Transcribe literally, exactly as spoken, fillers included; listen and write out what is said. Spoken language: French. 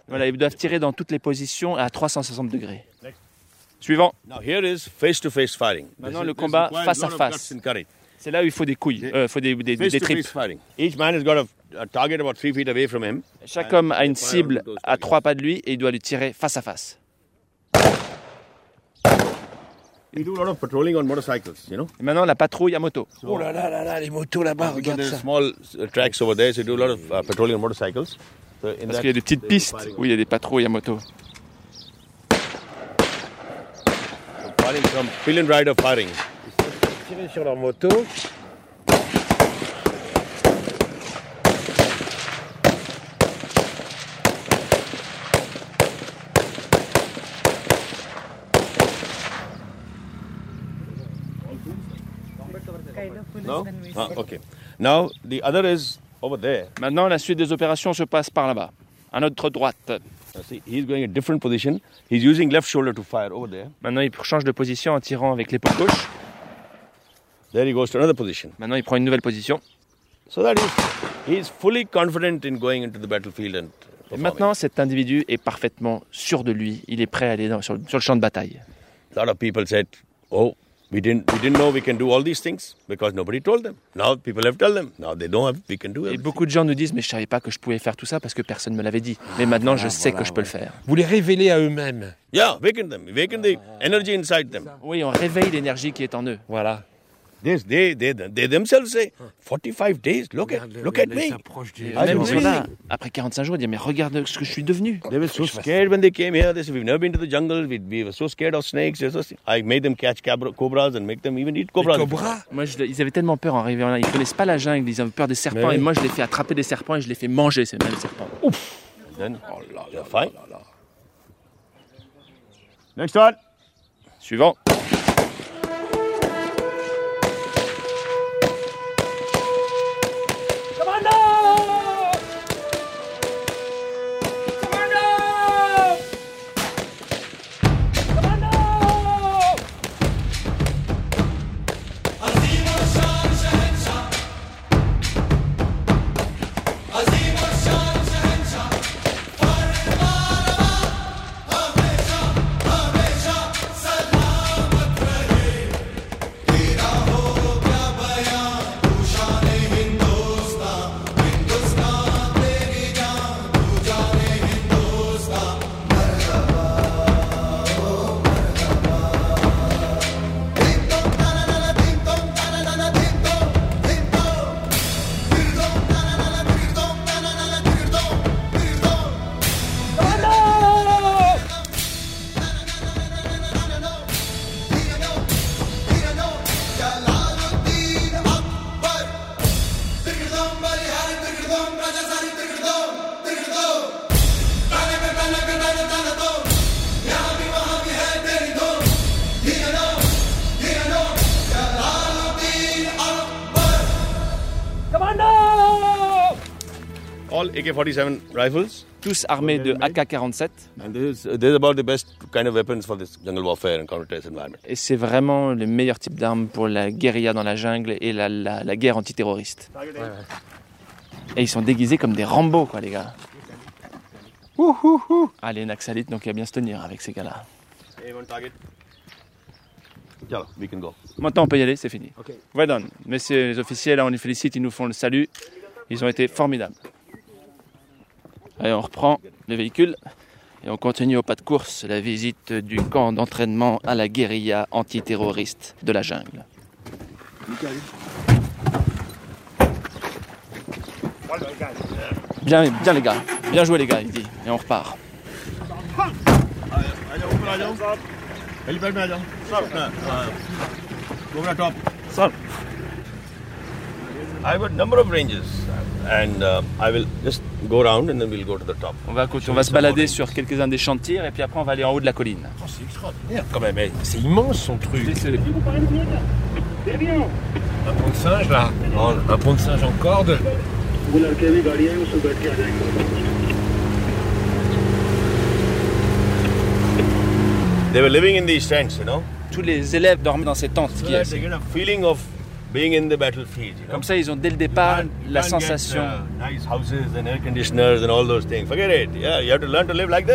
Voilà, ils doivent tirer dans toutes les positions à trois cent soixante degrés. Suivant. Now here is face-to-face firing. Maintenant, This le is- combat this requires face a à lot of face. guts and courage. C'est là où il faut des couilles, il euh, faut des, des, des tripes. Face-to-face firing. Each man has got a, a target about three feet away from him. Chaque homme a une cible à trois pas de lui et il doit lui tirer face à face. We do a lot of patrolling on motorcycles, you know. Et maintenant, la patrouille à moto. Oh là là là là, les motos là-bas, Because regarde there's ça. small uh, tracks over there, so we do a lot of uh, patrolling on motorcycles. So in Parce that, qu'il y a des petites they'll be pistes firing. où il y a des patrouilles à moto. So firing from pillion rider firing. Tirer sur leur moto. No? Ah, okay. Now the other is over there. Maintenant, la suite des opérations se passe par là-bas, à notre droite. Now, see, he's going a different position. He's using left shoulder to fire over there. Maintenant, il change de position en tirant avec l'épaule gauche. There he goes to another position. Maintenant, il prend une nouvelle position. So that is, he's fully confident in going into the battlefield and Et performing. maintenant, cet individu est parfaitement sûr de lui. Il est prêt à aller dans- sur, sur le champ de bataille. A lot of people said, "Oh, we didn't, we didn't know we can do all these things because nobody told them. Now people have told them. Now they know we can do Et everything." beaucoup de gens nous disent, mais je savais pas que je pouvais faire tout ça parce que personne ne me l'avait dit. Mais maintenant, je sais que je peux le faire. Vous les révélez à eux-mêmes. Yeah, awaken them, awaken the energy inside them. Oui, on réveille l'énergie qui est en eux. Voilà. They, they, they, they themselves say, forty-five days. Look at, look at me. Et Ah, même c'est ceux-là, vrai. après quarante-cinq jours, ils disent, mais regarde ce que je suis devenu. They were so scared when they came here. They said, "We've never been to the jungle. We, we were so scared of snakes." They were so- I made them catch cabra- cobras and make them even eat cobras. Cobra. Moi, je- ils avaient tellement peur en arrivant là. Ils connaissent pas la jungle, ils avaient peur des serpents. Mais Et oui. moi, je les fais attraper des serpents et je les fais manger, ces mêmes serpents. Then, they're fine. Next one. Suivant. All A K forty-seven rifles. Tous armés de A K quarante-sept. And this is, this is about the best kind of weapons for this jungle warfare and counter-terrorist environment. Et c'est vraiment le meilleur type d'arme pour la guérilla dans la jungle et la, la, la guerre antiterroriste. Et ils sont déguisés comme des Rambo, quoi, les gars. Ouh, ouh, ouh. Ah, les Naxalites, donc il y a bien se tenir avec ces gars-là. A one target. Jalo, we can go. Maintenant, on peut y aller, c'est fini. Well done. Messieurs les officiers, là, on les félicite, ils nous font le salut. Ils ont été formidables. Allez, on reprend le véhicule et on continue au pas de course la visite du camp d'entraînement à la guérilla antiterroriste de la jungle. Bien, bien les gars, bien joué les gars, il dit, et on repart. Helipad में आ जाओ. Go over the top. Ça. I have a number of ranges, and uh, I will just go around and then we'll go to the top. On va, on va se balader sur quelques-uns des champs de tir et puis après on va aller en haut de la colline. Oh, c'est extraordinaire quand même. eh. C'est immense son truc. Un pont de singe là. Oh, un pont de singe en corde. They were living in these tents, you know. Tous les élèves dormaient dans ces tentes. So Qui that est... they get a feeling of being in the battlefield. You know? Comme ça, ils ont dès le départ You can't- you la can't get, sensation. uh, nice houses and air conditioners and all those things. Forget it. Yeah, you have to learn to live like this.